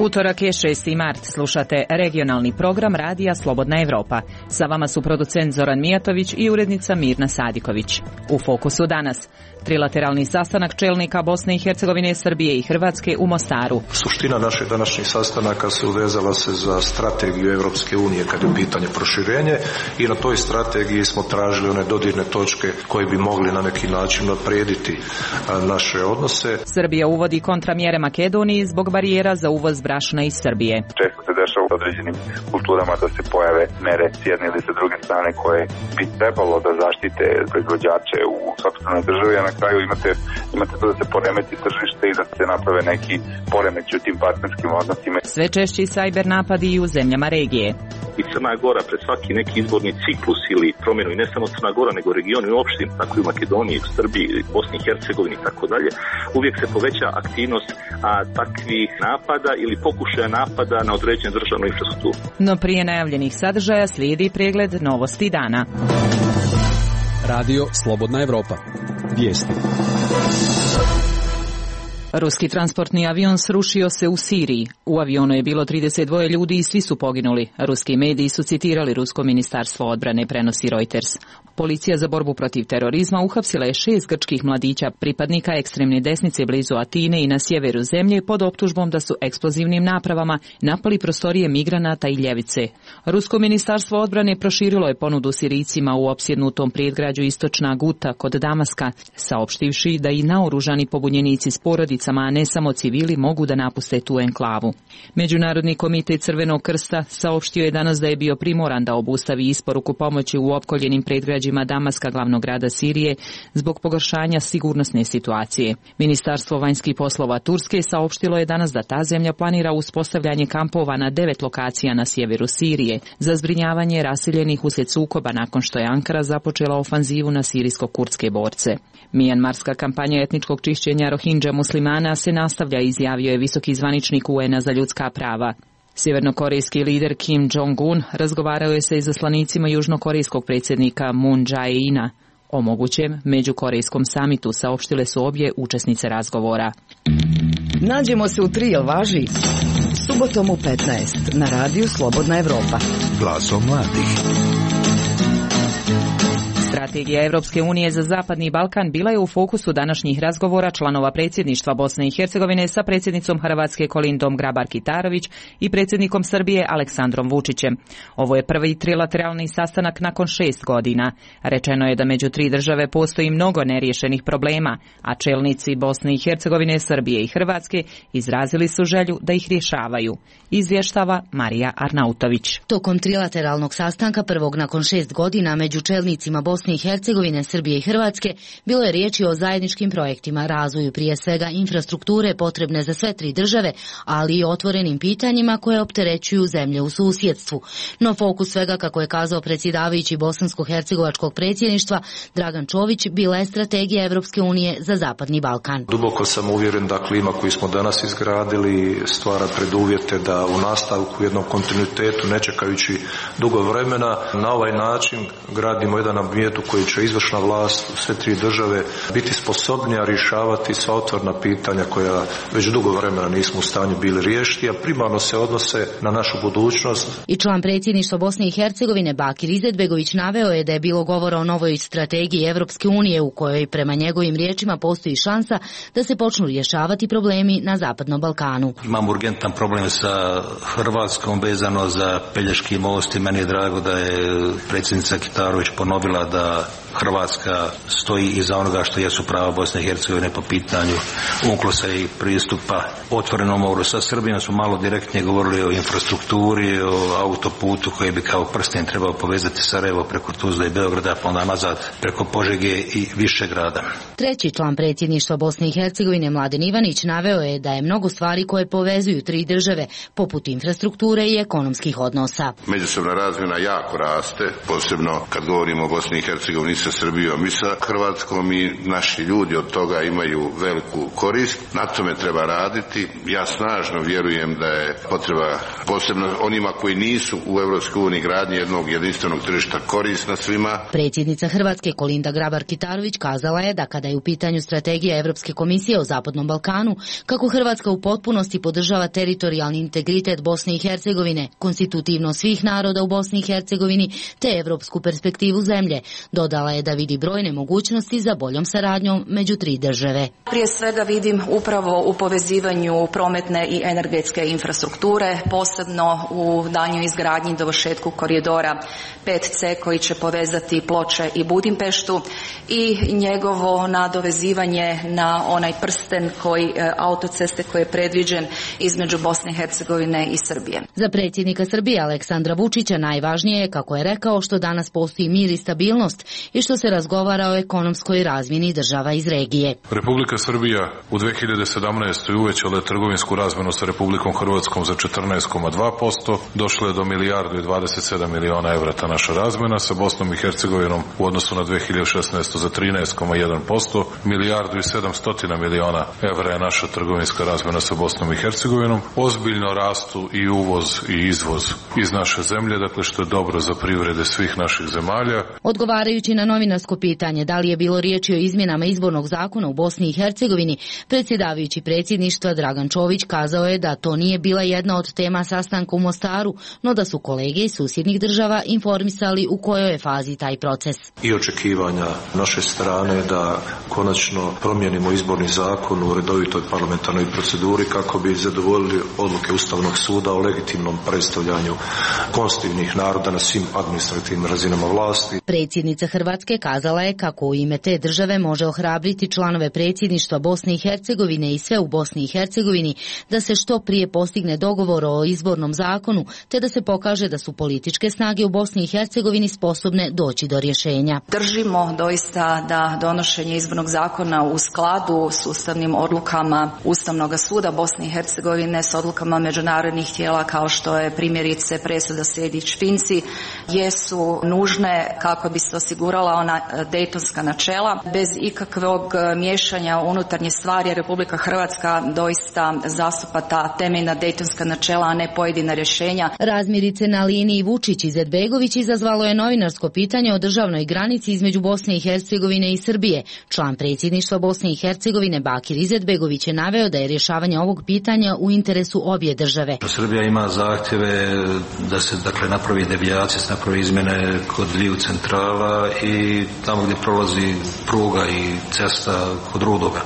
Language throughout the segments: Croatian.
Utorak je 6. mart, slušate regionalni program Radija Slobodna Evropa. Sa vama su producent Zoran Mijatović i urednica Mirna Sadiković. U fokusu danas trilateralni sastanak čelnika Bosne i Hercegovine, Srbije i Hrvatske u Mostaru. Suština naših današnjih sastanaka se uvezala se za strategiju Europske unije kad je u pitanju proširenje i na toj strategiji smo tražili one dodirne točke koje bi mogli na neki način naprijediti naše odnose. Srbija uvodi kontramjere Makedoniji zbog barijera za uvoz brašna iz Srbije. Često se dešava u određenim kulturama da se pojave mere s jedne ili sa druge strane koje bi trebalo da zaštite proizvođače u sopstvenoj državi, a na kraju imate to da se poremeti tržište i da se naprave neki poremeći u tim partnerskim odnosima. Sve češći sajber napadi i u zemljama regije. I Crna Gora pred svaki neki izborni ciklus ili promjenu, i ne samo Crna Gora, nego regioni uopšte, tako i u Makedoniji, u Srbiji, Bosni i Hercegovini i tako dalje, uvijek se poveća aktivnost takvih napada ili pokušaja napada na određenu državnu infrastrukturu. No prije najavljenih sadržaja slijedi pregled novosti dana. Radio Slobodna Evropa. Vijesti. Ruski transportni avion srušio se u Siriji. U avionu je bilo 32 ljudi i svi su poginuli. Ruski mediji su citirali Rusko ministarstvo odbrane, prenosi Reuters. Policija za borbu protiv terorizma uhapsila je 6 grčkih mladića, pripadnika ekstremne desnice blizu Atine i na sjeveru zemlje, pod optužbom da su eksplozivnim napravama napali prostorije migranata i ljevice. Rusko ministarstvo odbrane proširilo je ponudu Sirijcima u opsjednutom predgrađu Istočna Guta kod Damaska, saopštivši da i naoružani pobunjenici s porodicama, a ne samo civili, mogu da napuste tu enklavu. Međunarodni komitet Crvenog krsta saopštio je danas da je bio primoran da obustavi isporuku pomoći u opkoljenim predgrađima Damaska, glavnog grada Sirije, zbog pogoršanja sigurnosne situacije. Ministarstvo vanjskih poslova Turske saopštilo je danas da ta zemlja planira uspostavljanje kampova na 9 lokacija na sjeveru Sirije za zbrinjavanje raseljenih uslijed sukoba nakon što je Ankara započela ofanzivu na sirijsko-kurdske borce. Mijanmarska kampanja etničkog čišćenja Rohingya muslimana se nastavlja, izjavio je visoki zvaničnik UN-a za ljudska prava. Sjevernokorejski lider Kim Jong-un razgovarao je sa izaslanicima južnokorejskog predsjednika Moon Jae-ina. O mogućem međukorejskom samitu saopštile su obje učesnice razgovora. Nađemo se u 3, jel važi? Subotom u 15 na radiju Slobodna Evropa. Glasom mladih. Strategija Evropske unije za Zapadni Balkan bila je u fokusu današnjih razgovora članova predsjedništva Bosne i Hercegovine sa predsjednicom Hrvatske Kolindom Grabar-Kitarović i predsjednikom Srbije Aleksandrom Vučićem. Ovo je prvi trilateralni sastanak nakon 6 godina. Rečeno je da među 3 države postoji mnogo neriješenih problema, a čelnici Bosne i Hercegovine, Srbije i Hrvatske izrazili su želju da ih rješavaju. Izvještava Marija Arnautović. Tokom trilateralnog sastanka prvog nakon 6 godina među čelnicima Bosne i Hercegovine, Srbije i Hrvatske bilo je riječi o zajedničkim projektima, razvoju prije svega infrastrukture potrebne za sve 3 države, ali i otvorenim pitanjima koje opterećuju zemlje u susjedstvu. No fokus svega, kako je kazao predsjedavajući bosansko-hercegovačkog predsjedništva Dragan Čović, bila je strategija Evropske unije za Zapadni Balkan. Duboko sam uvjeren da klima koju smo danas izgradili stvara preduvjete da u nastavku jednom kontinuitetu, ne čekajući dugo vremena, na ovaj način gradimo jedan ambijent u koji će izvršna vlast u sve 3 države biti sposobnija rješavati sva otvorena pitanja koja već dugo vremena nismo u stanju bili riješiti, a primarno se odnose na našu budućnost. I član predsjedništva Bosne i Hercegovine Bakir Izetbegović naveo je da je bilo govora o novoj strategiji Evropske unije u kojoj prema njegovim riječima postoji šansa da se počnu rješavati problemi na Zapadnom Balkanu. Imam urgentan problem sa Hrvatskom vezano za Pelješki most i meni je drago da je predsjednica Kitarović ponovila da Hrvatska stoji iza onoga što jesu prava Bosne i Hercegovine po pitanju UNCLOS-a i pristupa otvorenom moru. Sa Srbijom smo malo direktnije govorili o infrastrukturi, o autoputu koji bi kao prsten trebao povezati Sarajevo preko Tuzle i Beograda, pa onda nazad preko Požege i Višegrada. Treći član predsjedništva Bosne i Hercegovine Mladen Ivanić naveo je da je mnogo stvari koje povezuju 3 države, poput infrastrukture i ekonomskih odnosa. Međusobna razmjena jako raste, posebno kad govorimo o Bosni i Hercegovini sa Srbijom i sa Hrvatskom i naši ljudi od toga imaju veliku korist. Na tome treba raditi. Ja snažno vjerujem da je potreba, posebno onima koji nisu u EU, gradnje jednog jedinstvenog tržišta korisna svima. Predsjednica Hrvatske Kolinda Grabar-Kitarović kazala je da kada je u pitanju strategija Europske komisije o Zapadnom Balkanu, kako Hrvatska u potpunosti podržava teritorijalni integritet Bosne i Hercegovine, konstitutivno svih naroda u Bosni i Hercegovini te evropsku perspektivu zemlje. Dodala je da vidi brojne mogućnosti za boljom saradnjom među tri države. Prije svega vidim upravo u povezivanju prometne i energetske infrastrukture, posebno u daljnjoj izgradnji i dovršetku koridora 5C koji će povezati Ploče i Budimpeštu i njegovo nadovezivanje na onaj prsten autoceste koji je predviđen između Bosne i Hercegovine i Srbije. Za predsjednika Srbije Aleksandra Vučića najvažnije je, kako je rekao, što danas postoji mir i stabilnost i što se razgovara o ekonomskoj razmjeni država iz regije. Republika Srbija u 2017. uvećala je trgovinsku razmjenu sa Republikom Hrvatskom za 14,2%, došlo je do milijardu i 27 miliona evra ta naša razmjena, sa Bosnom i Hercegovinom u odnosu na 2016. za 13,1%, milijardu i 700 miliona evra je naša trgovinska razmjena sa Bosnom i Hercegovinom. Ozbiljno rastu i uvoz i izvoz iz naše zemlje, dakle što je dobro za privrede svih naših zemalja. Odgovarajući na novinarsko pitanje da li je bilo riječi o izmjenama izbornog zakona u Bosni i Hercegovini, predsjedavajući predsjedništva Dragan Čović kazao je da to nije bila jedna od tema sastanka u Mostaru, no da su kolege iz susjednih država informisali u kojoj je fazi taj proces. I očekivanja naše strane da konačno promijenimo izborni zakon u redovitoj parlamentarnoj proceduri kako bi zadovoljili odluke Ustavnog suda o legitimnom predstavljanju konstitutivnih naroda na svim administrativnim razinama vlasti. Predsjednica Hrvatske kazala je kako u ime te države može ohrabriti članove predsjedništva Bosne i Hercegovine i sve u Bosni i Hercegovini da se što prije postigne dogovor o izbornom zakonu, te da se pokaže da su političke snage u Bosni i Hercegovini sposobne doći do rješenja. Držimo doista da donošenje izbornog zakona u skladu s ustavnim odlukama Ustavnog suda Bosne i Hercegovine, s odlukama međunarodnih tijela kao što je primjerice presuda Sejdić-Finci, jesu nužne kako bi se osigurala ona dejtonska načela. Bez ikakvog miješanja u unutarnje stvari Republika Hrvatska doista zastupa ta temeljna dejtonska načela, a ne pojedina rješenja. Razmirice na liniji Vučić-Izetbegović izazvalo je novinarsko pitanje o državnoj granici između Bosne i Hercegovine i Srbije. Član predsjedništva Bosne i Hercegovine Bakir Izetbegović je naveo da je rješavanje ovog pitanja u interesu obje države. Srbija ima zahtjeve da se napravi devijacija, se napravi izmjene kod dviju centrala i tamo gdje prolazi pruga i cesta kod Rudoga.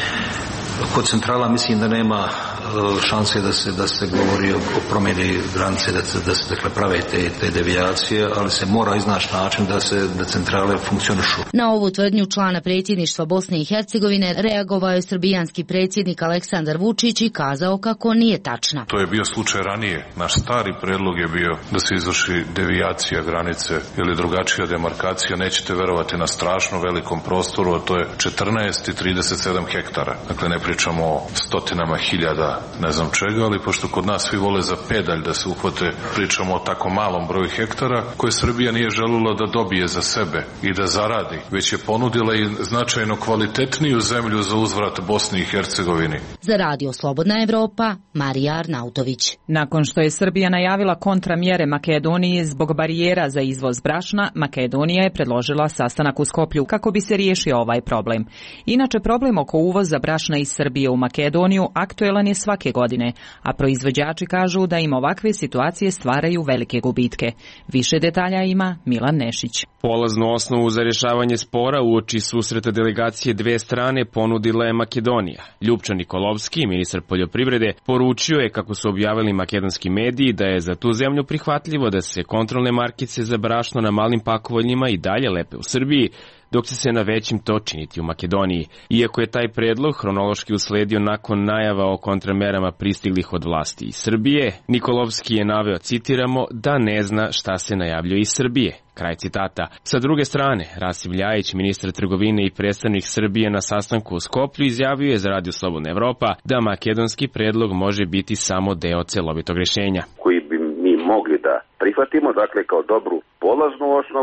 Kod centrala mislim da nema šanse da se govori o promjeni granice, da se prave te devijacije, ali se mora iznaći način da centrale funkcionišu. Na ovu tvrdnju člana predsjedništva Bosne i Hercegovine reagovao je srbijanski predsjednik Aleksandar Vučić i kazao kako nije tačna. To je bio slučaj ranije. Naš stari predlog je bio da se izvrši devijacija granice ili drugačija demarkacija. Nećete verovati, na strašno velikom prostoru, a to je 14 i 37 hektara. Dakle, ne pričamo o stotinama hiljada ne znam čega, ali pošto kod nas svi vole za pedalj da se uhvate, pričamo o tako malom broju hektara koje Srbija nije željela da dobije za sebe i da zaradi, već je ponudila i značajno kvalitetniju zemlju za uzvrat Bosni i Hercegovini. Za Radio Slobodna Evropa, Marija Arnautović. Nakon što je Srbija najavila kontramjere Makedoniji zbog barijera za izvoz brašna, Makedonija je predložila sastanak u Skoplju kako bi se riješio ovaj problem. Inače, problem oko uvoza brašna iz Srbije u Makedoniju aktuelan je svake godine, a proizvođači kažu da im ovakve situacije stvaraju velike gubitke. Više detalja ima Milan Nešić. Polaznu osnovu za rješavanje spora uoči susreta delegacije dve strane ponudila je Makedonija. Ljupča Nikolovski, ministar poljoprivrede, poručio je, kako su objavili makedonski mediji, da je za tu zemlju prihvatljivo da se kontrolne markice za brašno na malim pakovanjima i dalje lepe u Srbiji, dok će se na većim to činiti u Makedoniji. Iako je taj predlog hronološki usledio nakon najava o kontramerama pristiglih od vlasti iz Srbije, Nikolovski je naveo, citiramo, da ne zna šta se najavljuje iz Srbije. Kraj citata. Sa druge strane, Rasim Ljajić, ministar trgovine i predstavnik Srbije na sastanku u Skoplju, izjavio je za Radio Slobodna Evropa da makedonski predlog može biti samo deo celovitog rješenja. Koji bi mi mogli da prihvatimo, dakle kao dobru polaznu osnovu,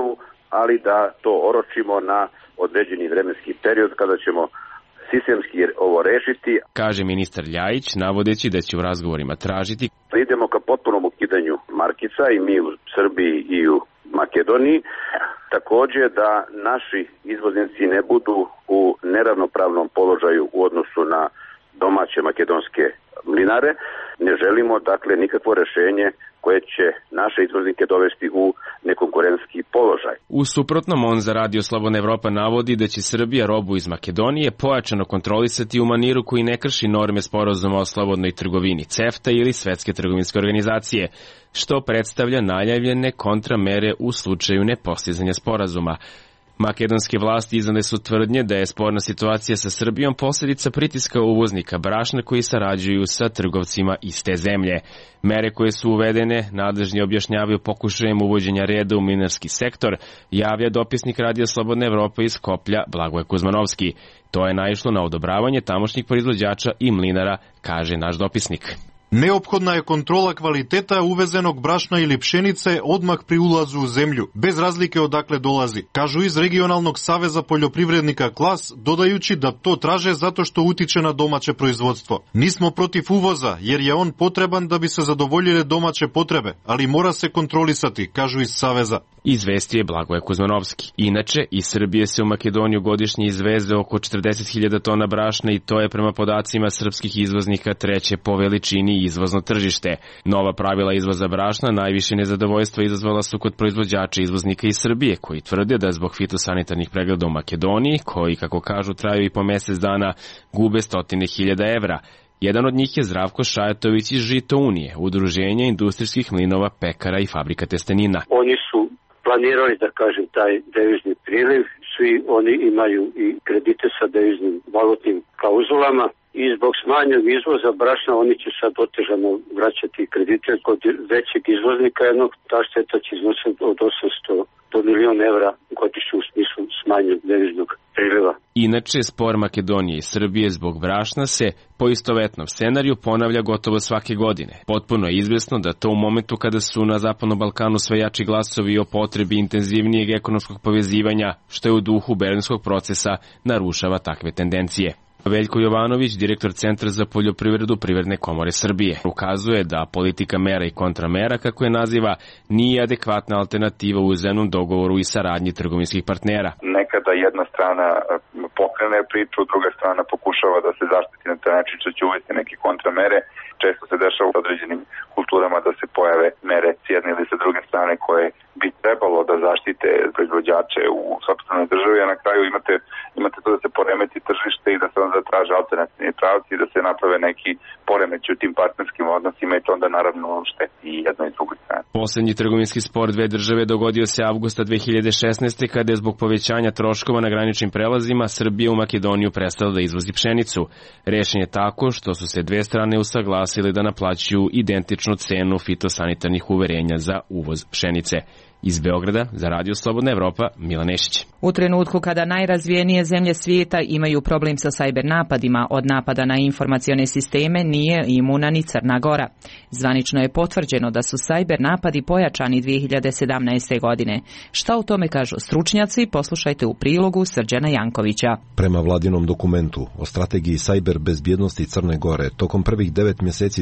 ali da to oročimo na određeni vremenski period kada ćemo sistemski ovo rešiti. Kaže ministar Ljajić, navodeći da će u razgovorima tražiti da idemo ka potpunom ukidanju markica i mi u Srbiji i u Makedoniji. Takođe da naši izvoznici ne budu u neravnopravnom položaju u odnosu na domaće makedonske mlinare. Ne želimo dakle nikakvo rešenje koje će naše izvoznike dovesti u nekonkurentski položaj. U suprotnom, on za Radio Slobodna Evropa navodi da će Srbija robu iz Makedonije pojačano kontrolisati u maniru koji ne krši norme sporazuma o slobodnoj trgovini CEFTA ili Svetske trgovinske organizacije, što predstavlja najavljene kontramere u slučaju nepostizanja sporazuma. Makedonske vlasti iznale su tvrdnje da je sporna situacija sa Srbijom posljedica pritiska uvoznika brašna koji sarađuju sa trgovcima iste zemlje. Mere koje su uvedene, nadležni objašnjavaju pokušajem uvođenja reda u mlinarski sektor, javlja dopisnik Radija Slobodna Evropa iz Skoplja Blagoje Kuzmanovski. To je naišlo na odobravanje tamošnjih proizvođača i mlinara, kaže naš dopisnik. Neophodna je kontrola kvaliteta uvezenog brašna ili pšenice odmah pri ulazu u zemlju, bez razlike odakle dolazi, kažu iz Regionalnog saveza poljoprivrednika Klas, dodajući da to traže zato što utiče na domaće proizvodstvo. Nismo protiv uvoza, jer je on potreban da bi se zadovoljile domaće potrebe, ali mora se kontrolisati, kažu iz Saveza. Izvestio je Blagoje Kuzmanovski. Inače, iz Srbije se u Makedoniju godišnje izveze oko 40.000 tona brašna i to je prema podacima srpskih izvoznika treće po veličini izvozno tržište. Nova pravila izvoza brašna najviše nezadovoljstva izazvala su kod proizvođača izvoznika iz Srbije, koji tvrde da zbog fitosanitarnih pregleda u Makedoniji, koji, kako kažu, traju i po mesec dana, gube 100.000 evra. Jedan od njih je Zdravko Šajatović iz Žito Unije, udruženja industrijskih mlinova, pekara i fabrika testenina. Oni su planirali, da kažem, taj devizni priliv. Svi oni imaju i kredite sa deviznim valutnim klauzulama i zbog smanjenog izvoza brašna oni će sad otežano vraćati kredite kod većeg izvoznika jednog. Ta šteta će iznositi od 800 do 1.000.000 evra godišnje u smislu smanjenog deviznog priliva. Inače, spor Makedonije i Srbije zbog brašna se po istovetnom scenariju ponavlja gotovo svake godine. Potpuno je izvesno da to u momentu kada su na Zapadnom Balkanu sve jači glasovi o potrebi intenzivnijeg ekonomskog povezivanja, što je u duhu Berlinskog procesa, narušava takve tendencije. Veljko Jovanović, direktor Centra za poljoprivredu Privredne komore Srbije, ukazuje da politika mera i kontramera, kako je naziva, nije adekvatna alternativa u uzajamnom dogovoru i saradnji trgovinskih partnera. Nekada jedna strana pokrene priču, druga strana pokušava da se zaštiti na taj način što će uvesti neke kontramere. Često se dešava u određenim kulturama da se pojave mere s jedne ili sa druge strane koje bi trebalo da zaštite proizvođače u sopstvenoj državi, a na kraju imate to da se poremeti tržište i da se onda traže alternativni pravci i da se naprave neki poremeći u tim partnerskim odnosima i to onda naravno šteti i jedno i drugo strane. Poslednji trgovinski spor dve države dogodio se avgusta 2016. kada je zbog povećanja troškova na graničnim prelazima Srbija u Makedoniju prestala da izvozi pšenicu. Rešen je tako što su se dve strane usaglasile da naplaćuju identičnu cenu fitosanitarnih uverenja za uvoz pšenice. Iz Beograda za Radio Slobodna Evropa, Milan Nešić. U trenutku kada najrazvijenije zemlje svijeta imaju problem sa sajber napadima, od napada na informacione sisteme nije imuna ni Crna Gora. Zvanično je potvrđeno da su sajber napadi pojačani 2017. godine. Šta o tome kažu stručnjaci, poslušajte u prilogu Srđana Jankovića. Prema vladinom dokumentu o strategiji sajber bezbjednosti Crne Gore, tokom prvih 9 mjeseci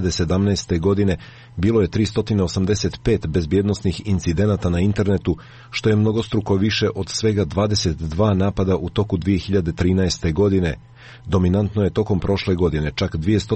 2017. godine bilo je 385 bezbjednosnih incidenata na internetu, što je mnogostruko više od svega 22 napada u toku 2013. godine. Dominantno je tokom prošle godine čak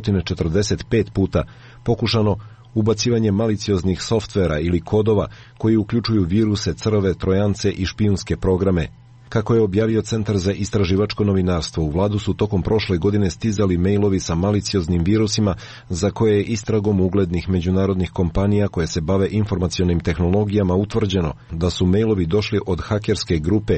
245 puta pokušano ubacivanje malicioznih softvera ili kodova koji uključuju viruse, crve, trojance i špijunske programe. Kako je objavio Centar za istraživačko novinarstvo, u vladu su tokom prošle godine stizali mailovi sa malicioznim virusima za koje je istragom uglednih međunarodnih kompanija koje se bave informacionim tehnologijama utvrđeno da su mailovi došli od hakerske grupe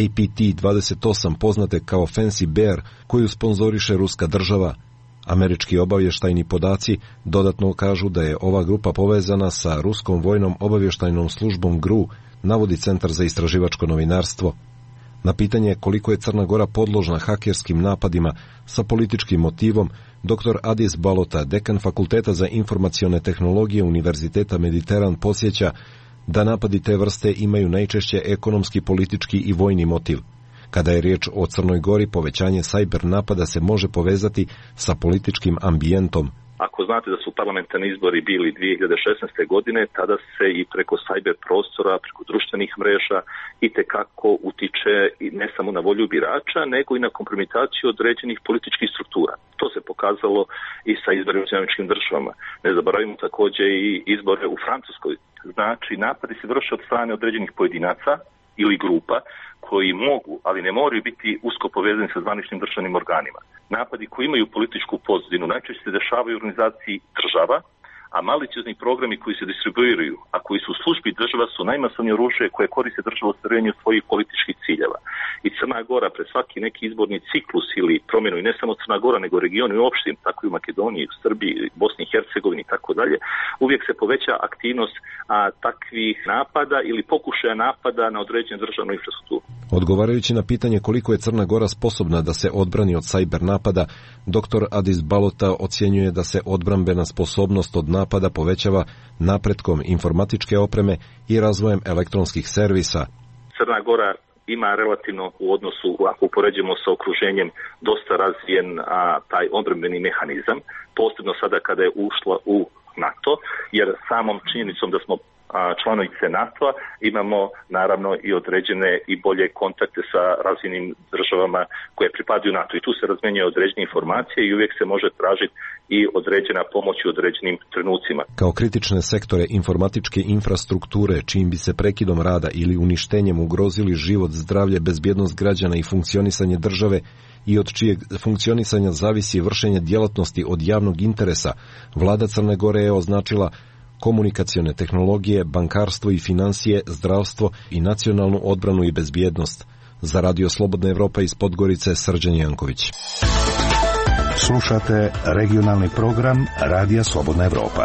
APT28 poznate kao Fancy Bear koju sponzoriše ruska država. Američki obavještajni podaci dodatno kažu da je ova grupa povezana sa ruskom vojnom obavještajnom službom GRU, navodi Centar za istraživačko novinarstvo. Na pitanje koliko je Crna Gora podložna hakerskim napadima sa političkim motivom, dr. Adis Balota, dekan Fakulteta za informacione tehnologije Univerziteta Mediteran, podsjeća da napadi te vrste imaju najčešće ekonomski, politički i vojni motiv. Kada je riječ o Crnoj Gori, povećanje sajber napada se može povezati sa političkim ambijentom. Ako znate da su parlamentarni izbori bili 2016. godine, tada se i preko sajber prostora, preko društvenih mreža itekako utiče ne samo na volju birača, nego i na kompromitaciju određenih političkih struktura. To se pokazalo i sa izborima u Sjedinjenim Državama. Ne zaboravimo također i izbore u Francuskoj. Znači, napadi se vrše od strane određenih pojedinaca ili grupa koji mogu, ali ne moraju biti usko povezani sa zvaničnim državnim organima. Napadi koji imaju političku pozadinu najčešće se dešavaju u organizaciji država, a maliciozni programi koji se distribuiraju, a koji su u službi država, su najmasovnije oružje koje koriste država u ostvarenju svojih političkih ciljeva. I Crna Gora pred svaki neki izborni ciklus ili promjenu, i ne samo Crna Gora, nego regionu i opštim, tako i u Makedoniji, u Srbiji, Bosni i Hercegovini i tako dalje, uvijek se poveća aktivnost takvih napada ili pokušaja napada na određenu državnu infrastrukturu. Odgovarajući na pitanje koliko je Crna Gora sposobna da se odbrani od sajber napada, dr. Adis Balota ocjenjuje da se odbrambena sposobnost od napada povećava napretkom informatičke opreme i razvojem elektronskih servisa. Crna Gora ima relativno u odnosu, ako upoređujemo sa okruženjem, dosta razvijen taj odbrambeni mehanizam, posebno sada kada je ušla u NATO, jer samom činjenicom da smo članovice NATO-a imamo naravno i određene i bolje kontakte sa razvijenim državama koje pripadaju NATO i tu se razmenjuje određene informacije i uvijek se može tražiti i određena pomoć u određenim trenucima. Kao kritične sektore informatičke infrastrukture, čijim bi se prekidom rada ili uništenjem ugrozili život, zdravlje, bezbjednost građana i funkcionisanje države i od čijeg funkcionisanja zavisi vršenje djelatnosti od javnog interesa, vlada Crne Gore je označila komunikacione tehnologije, bankarstvo i financije, zdravstvo i nacionalnu odbranu i bezbjednost. Za Radio Slobodna Evropa iz Podgorice, Srđan Janković. Slušate regionalni program Radija Slobodna Evropa.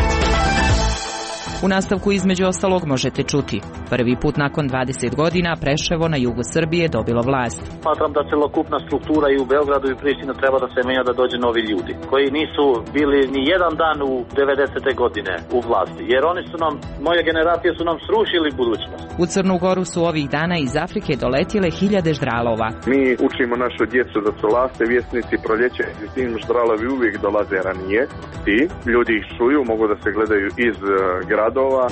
U nastavku između ostalog možete čuti. Prvi put nakon 20 godina Preševo na jugu Srbije dobilo vlast. Smatram da celokupna struktura i u Beogradu i Prištini treba da se menja, da dođe novi ljudi koji nisu bili ni jedan dan u 90. godine u vlasti. Jer oni su nam, moje generacije su nam srušili budućnost. U Crnu Goru su ovih dana iz Afrike doletile hiljade ždralova. Mi učimo našu djecu da su laste, vjesnici, proljeće, i tim ždralovi uvijek dolaze ranije. I ljudi ih čuju, mogu da se gledaju iz gradova.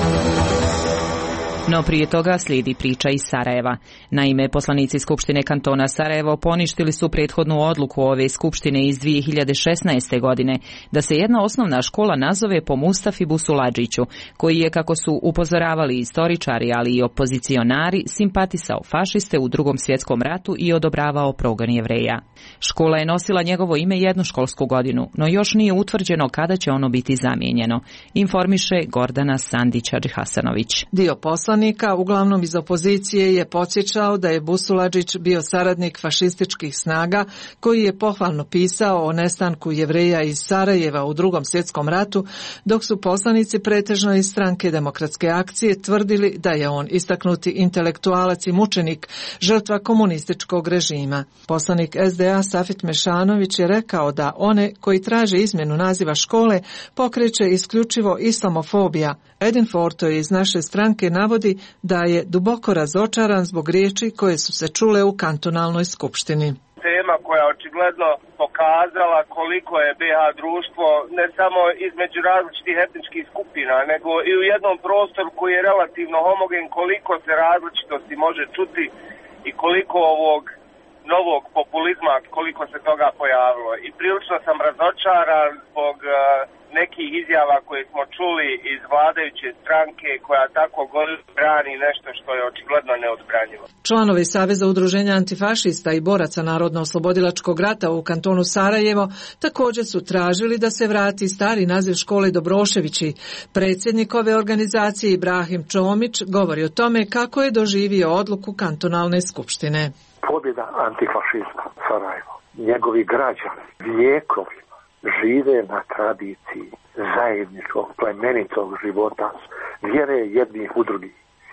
No prije toga slijedi priča iz Sarajeva. Naime, poslanici Skupštine kantona Sarajevo poništili su prethodnu odluku ove Skupštine iz 2016. godine da se jedna osnovna škola nazove po Mustafi Busuladžiću, koji je, kako su upozoravali istoričari, ali i opozicionari, simpatisao fašiste u Drugom svjetskom ratu i odobravao progon Jevreja. Škola je nosila njegovo ime jednu školsku godinu, no još nije utvrđeno kada će ono biti zamijenjeno, informiše Gordana Sandić-Hadžihasanović. Dio poslanika, uglavnom iz opozicije, je podsjećao da je Busuladžić bio saradnik fašističkih snaga koji je pohvalno pisao o nestanku Jevreja iz Sarajeva u Drugom svjetskom ratu, dok su poslanici pretežno iz Stranke demokratske akcije tvrdili da je on istaknuti intelektualac i mučenik, žrtva komunističkog režima. Poslanik SDA Safet Mešanović je rekao da one koji traže izmjenu naziva škole pokreće isključivo islamofobija. Edin Forto iz naše stranke navodi da je duboko razočaran zbog riječi koje su se čule u kantonalnoj skupštini. Tema koja je očigledno pokazala koliko je BiH društvo ne samo između različitih etničkih skupina, nego i u jednom prostoru koji je relativno homogen, koliko se različitosti može čuti i koliko ovog novog populizma, koliko se toga pojavilo. I prilično sam razočaran zbog nekih izjava koje smo čuli iz vladajuće stranke koja tako brani nešto što je očigledno neodbranjivo. Članovi Saveza udruženja antifašista i boraca Narodno-oslobodilačkog rata u kantonu Sarajevo također su tražili da se vrati stari naziv škole Dobroševići. Predsjednik ove organizacije Ibrahim Čomić govori o tome kako je doživio odluku kantonalne skupštine. Pobjeda antifašizma Sarajevo, njegovi građani, vijekovi žive na tradiciji zajedničkog, plemenitog života, vjere jednih u drugih.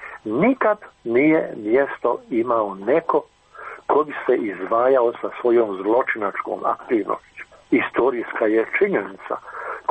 Nikad nije mjesto imao neko ko bi se izdvajao sa svojom zločinačkom aktivnošću. Istorijska je činjenica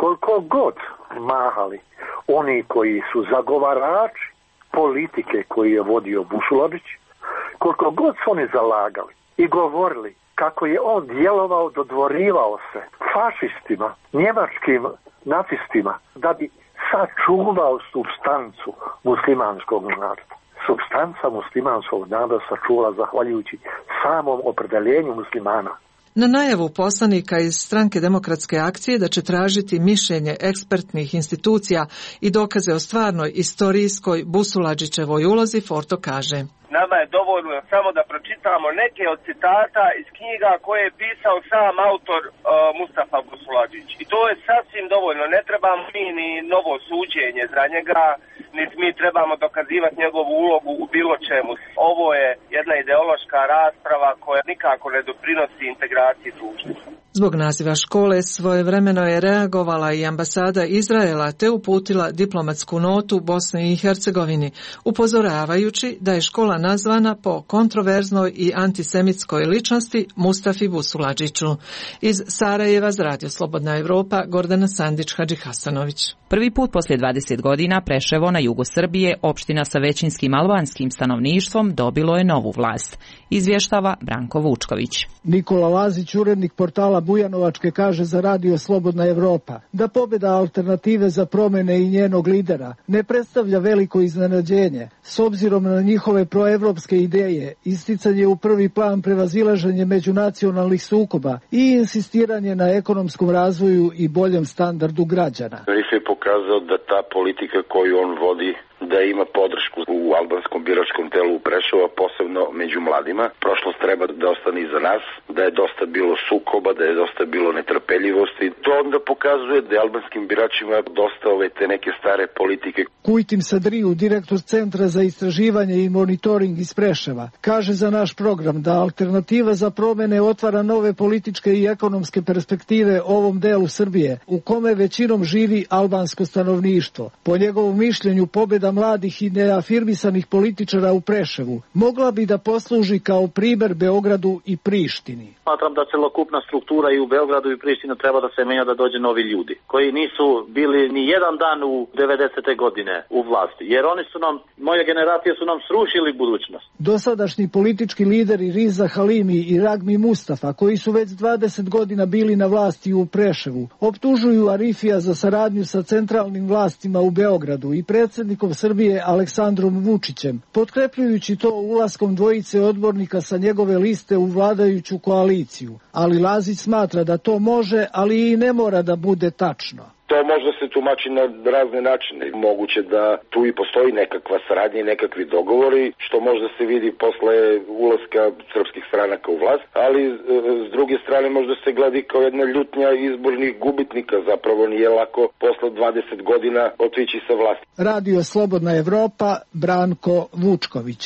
Koliko god mahali oni koji su zagovarači politike koju je vodio Busulagić, koliko god su oni zalagali i govorili kako je on djelovao, dodvorivao se fašistima, njemačkim nacistima, da bi sačuvao supstancu muslimanskog naroda. Supstanca muslimanskog naroda sačuva zahvaljujući samom opredeljenju muslimana. Na najavu poslanika iz Stranke demokratske akcije da će tražiti mišljenje ekspertnih institucija i dokaze o stvarnoj istorijskoj Busulagićevoj ulozi, Forto kaže: Nama je dovoljno samo da pročitamo neke od citata iz knjiga koje je pisao sam autor Mustafa Busulagić. I to je sasvim dovoljno. Ne trebamo mi ni novo suđenje za njega, niti mi trebamo dokazivati njegovu ulogu u bilo čemu. Ovo je jedna ideološka rasprava koja nikako ne doprinosi integraciji društva. Zbog naziva škole svojevremeno je reagovala i ambasada Izraela te uputila diplomatsku notu Bosni i Hercegovini, upozoravajući da je škola nazvana po kontroverznoj i antisemitskoj ličnosti Mustafi Busulagiću. Iz Sarajeva za Radio Slobodna Evropa, Gordana Sandić-Hadžihasanović. Prvi put poslije 20 godina Preševo na jugu Srbije, opština sa većinskim albanskim stanovništvom, dobilo je novu vlast. Izvještava Branko Vučković. Nikola Lazić, urednik portala Bujanovačke, kaže za Radio Slobodna Evropa da pobjeda Alternative za promjene i njenog lidera ne predstavlja veliko iznenađenje s obzirom na njihove proevropske ideje, isticanje u prvi plan prevazilaženje međunacionalnih sukoba i insistiranje na ekonomskom razvoju i boljem standardu građana. Se je pokazao da ta politika koju on vodi da ima podršku u albanskom biračkom telu u Preševu, posebno među mladima. Prošlost treba da ostane iza nas, da je dosta bilo sukoba, da je dosta bilo netrpeljivosti. To onda pokazuje da je albanskim biračima dosta te neke stare politike. Kujtim Sadriju, direktor Centra za istraživanje i monitoring iz Preševa, kaže za naš program da Alternativa za promjene otvara nove političke i ekonomske perspektive ovom delu Srbije, u kome većinom živi albansko stanovništvo. Po njegovom mišljenju, pobjeda mladih i neafirmisanih političara u Preševu mogla bi da posluži kao primjer Beogradu i Prištini. Smatram da celokupna struktura i u Beogradu i Prištini treba da se menja, da dođe novi ljudi koji nisu bili ni jedan dan u 90. godine u vlasti, jer oni su nam, moje generacije su nam srušili budućnost. Dosadašnji politički lideri Riza Halimi i Ragmi Mustafa, koji su već 20 godina bili na vlasti u Preševu, optužuju Arifija za saradnju sa centralnim vlastima u Beogradu i predsjednikom Srbije Aleksandrom Vučićem, potkrepljujući to ulaskom dvojice odbornika sa njegove liste u vladajuću koaliciju. Ali Lazić smatra da to može, ali i ne mora da bude tačno. To možda se tumači na razne načine. Moguće da tu i postoji nekakva saradnja i nekakvi dogovori, što možda se vidi posle ulaska srpskih stranaka u vlast, ali s druge strane možda se gledi kao jedna ljutnja izbornih gubitnika. Zapravo nije lako posle 20 godina otići sa vlasti. Radio Slobodna Evropa, Branko Vučković.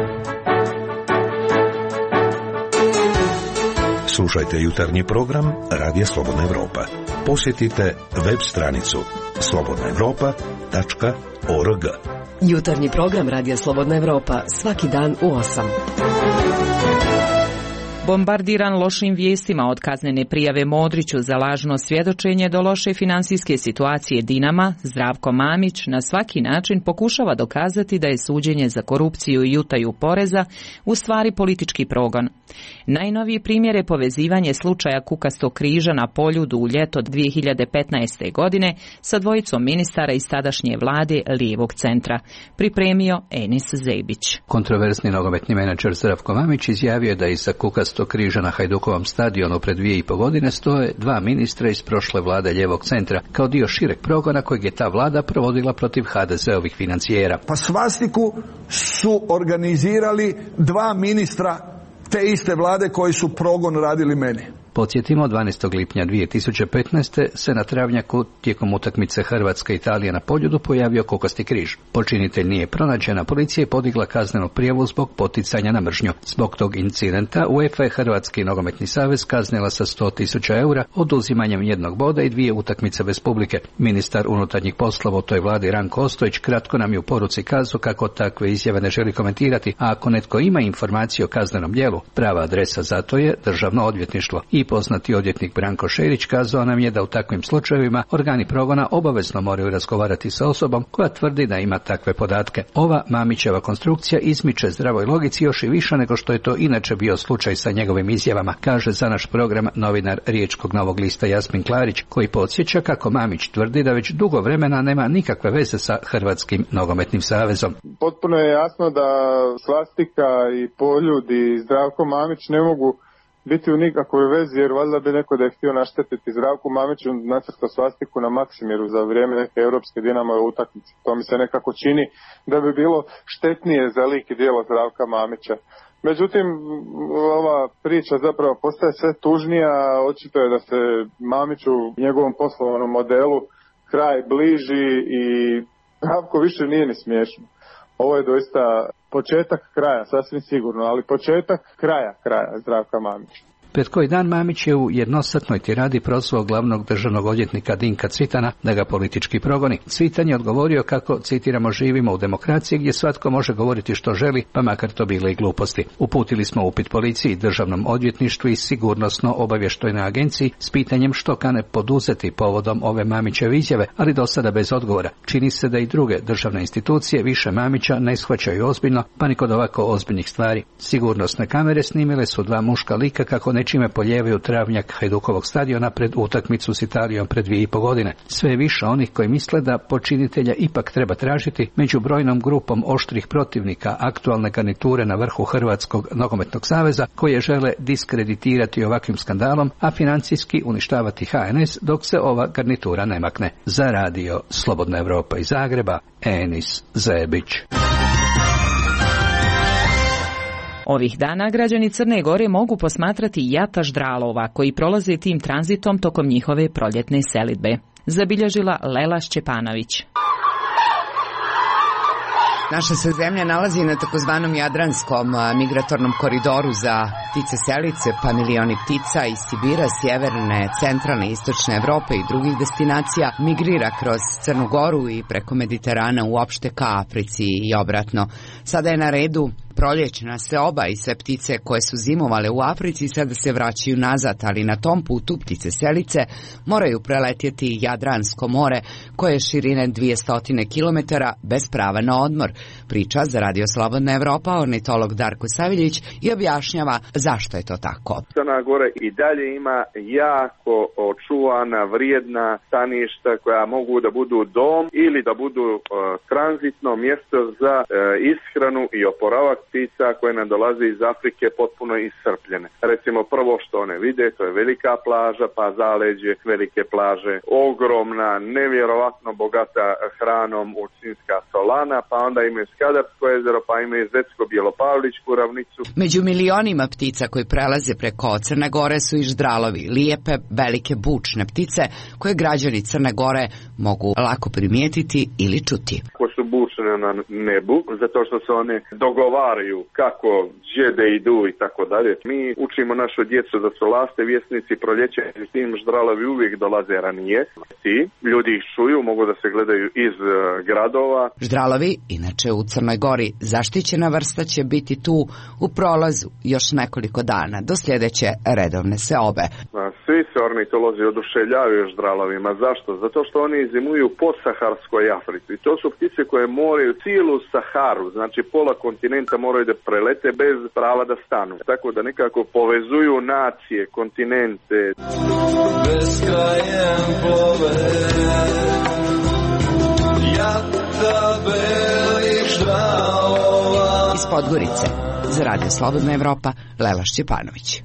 Slušajte jutarnji program Radija Slobodna Evropa. Posjetite web stranicu slobodnaevropa.org. Jutarnji program Radija Slobodna Evropa svaki dan u 8. Bombardiran lošim vijestima od kaznene prijave Modriću za lažno svjedočenje do loše financijske situacije Dinama, Zdravko Mamić na svaki način pokušava dokazati da je suđenje za korupciju i utaju poreza u stvari politički progon. Najnoviji primjer je povezivanje slučaja Kukastog križa na Poljudu u ljeto 2015. godine sa dvojicom ministara iz tadašnje vlade lijevog centra. Pripremio Enis Zebić. Kontroverzni nogometni menadžer Zdravko Mamić izjavio da iza Kukastog križa na Hajdukovom stadionu pred 2,5 godine stoje dva ministra iz prošle vlade lijevog centra, kao dio šireg progona kojeg je ta vlada provodila protiv HDZ-ovih financijera. Pa svastiku su organizirali dva ministra te iste vlade koji su progon radili meni. Podsjetimo, 12. lipnja 2015. se na travnjaku tijekom utakmice Hrvatska-Italija na Poljudu pojavio Kukasti križ. Počinitelj nije pronađen, a policija je podigla kaznenu prijavu zbog poticanja na mržnju. Zbog tog incidenta UEFA je Hrvatski nogometni savez kaznila sa 100.000 eura, oduzimanjem jednog boda i 2 utakmice bez publike. Ministar unutarnjih poslova u toj vladi Ranko Ostojić kratko nam je u poruci kazao kako takve izjave ne želi komentirati, a ako netko ima informacije o kaznenom djelu, prava adresa za to je Državno odvjetništvo. i poznati odvjetnik Branko Šerić kazao nam je da u takvim slučajevima organi progona obavezno moraju razgovarati sa osobom koja tvrdi da ima takve podatke. Ova Mamićeva konstrukcija izmiče zdravoj logici još i više nego što je to inače bio slučaj sa njegovim izjavama, kaže za naš program novinar Riječkog Novog lista Jasmin Klarić, koji podsjeća kako Mamić tvrdi da već dugo vremena nema nikakve veze sa Hrvatskim nogometnim savezom. Potpuno je jasno da Svastika i Poljud i Zdravko Mamić ne mogu biti u nikakvoj vezi, jer valjda bi neko da je htio naštetiti Zdravku Mamiću nacrtao svastiku na Maksimiru za vrijeme neke europske Dinamove utakmice. To mi se nekako čini da bi bilo štetnije za lik i djelo Zdravka Mamića. Međutim, ova priča zapravo postaje sve tužnija, očito je da se Mamiću njegovom poslovnom modelu kraj bliži i Zdravko više nije ni smiješno. Ovo je doista početak kraja, sasvim sigurno, ali početak kraja Zdravka Mamića. Pred koji dan Mamić je u jednosatnoj tiradi prozvao glavnog državnog odvjetnika Dinka Cvitana da ga politički progoni. Cvitan je odgovorio kako, citiramo, živimo u demokraciji gdje svatko može govoriti što želi, pa makar to bile i gluposti. Uputili smo upit policiji, državnom odvjetništvu i sigurnosno obavještajnoj agenciji s pitanjem što kane poduzeti povodom ove Mamićeve izjave, ali do sada bez odgovora. Čini se da i druge državne institucije više Mamića ne shvaćaju ozbiljno, pa ni kod ovako ozbiljnih stvari. Sigurnosne kamere snimile su dva muška lika kako nečime polijevaju travnjak Hajdukovog stadiona pred utakmicu s Italijom pred 2,5 godine. Sve više onih koji misle da počinitelja ipak treba tražiti među brojnom grupom oštrih protivnika aktualne garniture na vrhu Hrvatskog nogometnog saveza, koje žele diskreditirati ovakvim skandalom, a financijski uništavati HNS dok se ova garnitura ne makne. Za radio Slobodna Evropa iz Zagreba, Enis Zebić. Ovih dana građani Crne Gore mogu posmatrati jata ždralova koji prolaze tim tranzitom tokom njihove proljetne selidbe. Zabilježila Lela Šćepanović. Naša se zemlja nalazi na takozvanom Jadranskom migratornom koridoru za ptice selice, pa milioni ptica iz Sibira, sjeverne, centralne i istočne Evrope i drugih destinacija migrira kroz Crnu Goru i preko Mediterana uopšte ka Africi i obratno. Sada je na redu proljećna seoba i sve ptice koje su zimovale u Africi sada se vraćaju nazad, ali na tom putu ptice selice moraju preletjeti Jadransko more koje je širine 200 km bez prava na odmor. Priča za Radio Slobodna Evropa ornitolog Darko Saviljić i objašnjava zašto je to tako. Crna Gora i dalje ima jako očuvana, vrijedna staništa koja mogu da budu dom ili da budu tranzitno mjesto za ishranu i oporavak ptica koje nam dolaze iz Afrike potpuno iscrpljene. Recimo prvo što one vide, to je velika plaža, pa zaleđe velike plaže, ogromna, nevjerovatno bogata hranom Ulcinska solana, pa onda imaju Skadarsko jezero, pa imaju Zetsko-Bjelopavličku ravnicu. Među milionima ptica koji prelaze preko Crne Gore su i ždralovi, lijepe, velike bučne ptice koje građani Crne Gore mogu lako primijetiti ili čuti. Ko su bučne na nebu, zato što se one dogovaraju kako gdje idu i tako dalje. Mi učimo našu djecu da su laste, vjesnici, proljeće, i s tim ždralovi uvijek dolaze ranije. Ljudi ih čuju, mogu da se gledaju iz gradova. Ždralovi, inače u Crnoj Gori, zaštićena vrsta, će biti tu u prolazu još nekoliko dana do sljedeće redovne seobe. Svi se ornitolozi oduševljavaju ždralovima. Zašto? Zato što oni zimuju po Saharskoj Africi. To su ptice koje moraju cijelu Saharu, znači pola kontinenta moraju da prelete bez prava da stanu. Tako da nekako povezuju nacije, kontinente. Iz Podgorice za Radio Slobodna Evropa, Lela Šćepanović.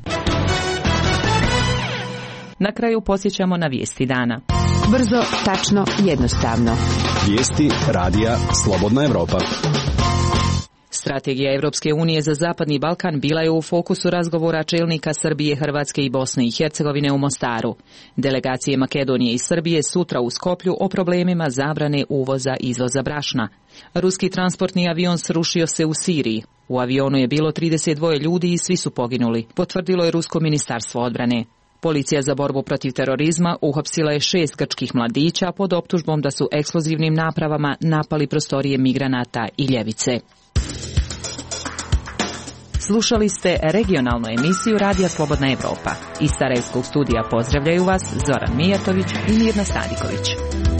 Na kraju posjećamo na vijesti dana. Brzo, tačno, jednostavno. Vijesti radija Slobodna Evropa. Strategija Evropske unije za Zapadni Balkan bila je u fokusu razgovora čelnika Srbije, Hrvatske i Bosne i Hercegovine u Mostaru. Delegacije Makedonije i Srbije sutra u Skoplju o problemima zabrane uvoza izvoza brašna. Ruski transportni avion srušio se u Siriji. U avionu je bilo 32 ljudi i svi su poginuli, potvrdilo je Rusko ministarstvo odbrane. Policija za borbu protiv terorizma uhapsila je 6 grčkih mladića pod optužbom da su eksplozivnim napravama napali prostorije migranata i ljevice. Slušali ste regionalnu emisiju Radija Slobodna Evropa. Iz Sarajevskog studija pozdravljaju vas Zoran Mijatović i Mirna Sadiković.